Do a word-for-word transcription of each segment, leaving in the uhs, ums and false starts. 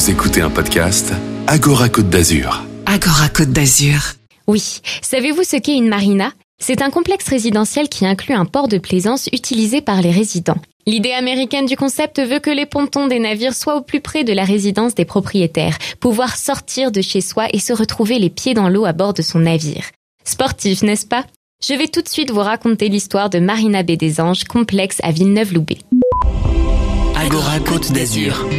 Vous écoutez un podcast Agora Côte d'Azur. Agora Côte d'Azur. Oui, savez-vous ce qu'est une marina ? C'est un complexe résidentiel qui inclut un port de plaisance utilisé par les résidents. L'idée américaine du concept veut que les pontons des navires soient au plus près de la résidence des propriétaires, pouvoir sortir de chez soi et se retrouver les pieds dans l'eau à bord de son navire. Sportif, n'est-ce pas ? Je vais tout de suite vous raconter l'histoire de Marina Baie des Anges, complexe à Villeneuve-Loubet. Agora Côte d'Azur.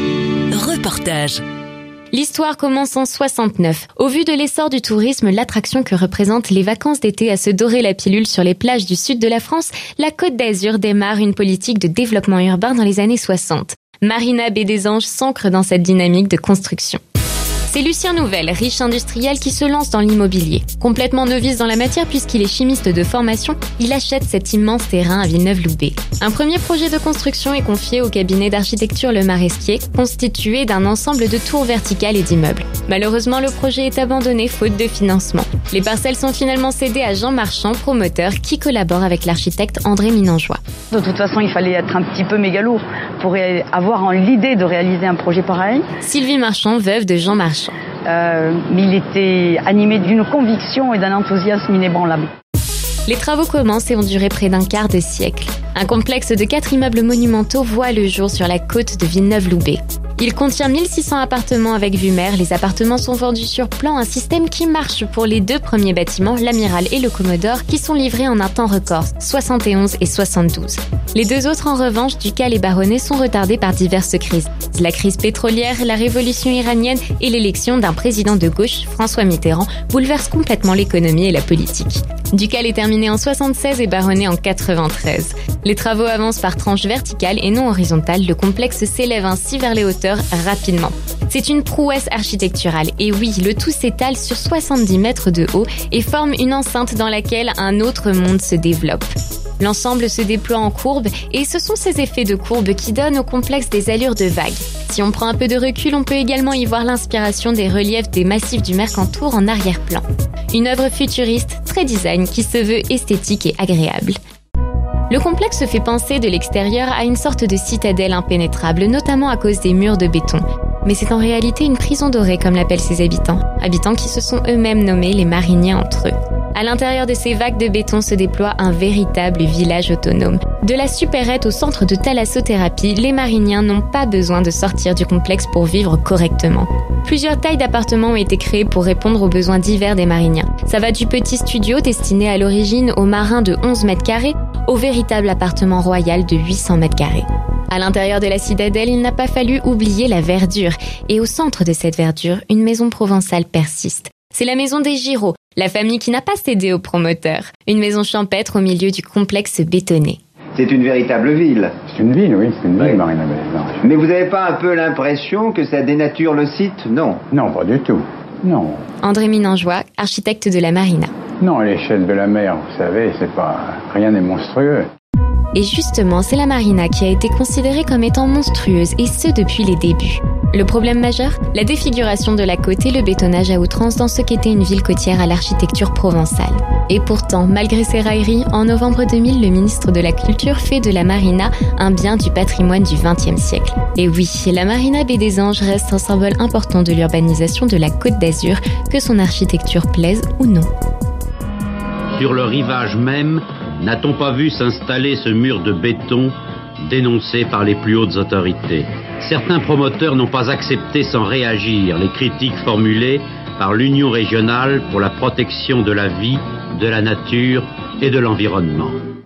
Reportage. L'histoire commence en soixante-neuf. Au vu de l'essor du tourisme, l'attraction que représentent les vacances d'été à se dorer la pilule sur les plages du sud de la France, la Côte d'Azur démarre une politique de développement urbain dans les années soixante. Marina Baie des Anges s'ancre dans cette dynamique de construction. C'est Lucien Nouvel, riche industriel, qui se lance dans l'immobilier. Complètement novice dans la matière puisqu'il est chimiste de formation, il achète cet immense terrain à Villeneuve-Loubet. Un premier projet de construction est confié au cabinet d'architecture Le Maresquier, constitué d'un ensemble de tours verticales et d'immeubles. Malheureusement, le projet est abandonné faute de financement. Les parcelles sont finalement cédées à Jean Marchand, promoteur, qui collabore avec l'architecte André Minangeois. De toute façon, il fallait être un petit peu mégalo pour avoir l'idée de réaliser un projet pareil. Sylvie Marchand, veuve de Jean Marchand. Euh, mais il était animé d'une conviction et d'un enthousiasme inébranlables. Les travaux commencent et ont duré près d'un quart de siècle. Un complexe de quatre immeubles monumentaux voit le jour sur la côte de Villeneuve-Loubet. Il contient mille six cents appartements avec vue mer. Les appartements sont vendus sur plan, un système qui marche pour les deux premiers bâtiments, l'Amiral et le Commodore, qui sont livrés en un temps record, soixante et onze et soixante-douze. Les deux autres, en revanche, Ducal et Baronnet, sont retardés par diverses crises. La crise pétrolière, la révolution iranienne et l'élection d'un président de gauche, François Mitterrand, bouleversent complètement l'économie et la politique. Ducal est terminé en soixante-seize et Baronnet en quatre-vingt-treize. Les travaux avancent par tranches verticales et non horizontales. Le complexe s'élève ainsi vers les hauteurs rapidement. C'est une prouesse architecturale. Et oui, le tout s'étale sur soixante-dix mètres de haut et forme une enceinte dans laquelle un autre monde se développe. L'ensemble se déploie en courbe et ce sont ces effets de courbe qui donnent au complexe des allures de vagues. Si on prend un peu de recul, on peut également y voir l'inspiration des reliefs des massifs du Mercantour en arrière-plan. Une œuvre futuriste, très design, qui se veut esthétique et agréable. Le complexe fait penser de l'extérieur à une sorte de citadelle impénétrable, notamment à cause des murs de béton. Mais c'est en réalité une prison dorée, comme l'appellent ses habitants. Habitants qui se sont eux-mêmes nommés les mariniens entre eux. À l'intérieur de ces vagues de béton se déploie un véritable village autonome. De la supérette au centre de thalassothérapie, les mariniens n'ont pas besoin de sortir du complexe pour vivre correctement. Plusieurs tailles d'appartements ont été créées pour répondre aux besoins divers des mariniens. Ça va du petit studio destiné à l'origine aux marins de onze mètres carrés au véritable appartement royal de huit cents mètres carrés. À l'intérieur de la citadelle, il n'a pas fallu oublier la verdure. Et au centre de cette verdure, une maison provençale persiste. C'est la maison des Giraud, la famille qui n'a pas cédé aux promoteurs. Une maison champêtre au milieu du complexe bétonné. C'est une véritable ville. C'est une ville, oui, c'est une ville, oui. Marina Baie des Anges. Mais vous n'avez pas un peu l'impression que ça dénature le site ? Non. Non, pas du tout. Non. André Minangeois, architecte de la Marina. Non, à l'échelle de la mer, vous savez, c'est pas... rien n'est monstrueux. Et justement, c'est la Marina qui a été considérée comme étant monstrueuse, et ce depuis les débuts. Le problème majeur ? La défiguration de la côte et le bétonnage à outrance dans ce qu'était une ville côtière à l'architecture provençale. Et pourtant, malgré ces railleries, en novembre deux mille, le ministre de la Culture fait de la Marina un bien du patrimoine du vingtième siècle. Et oui, la Marina Baie des Anges reste un symbole important de l'urbanisation de la Côte d'Azur, que son architecture plaise ou non. Sur le rivage même, n'a-t-on pas vu s'installer ce mur de béton dénoncé par les plus hautes autorités ? Certains promoteurs n'ont pas accepté sans réagir les critiques formulées par l'Union régionale pour la protection de la vie, de la nature et de l'environnement.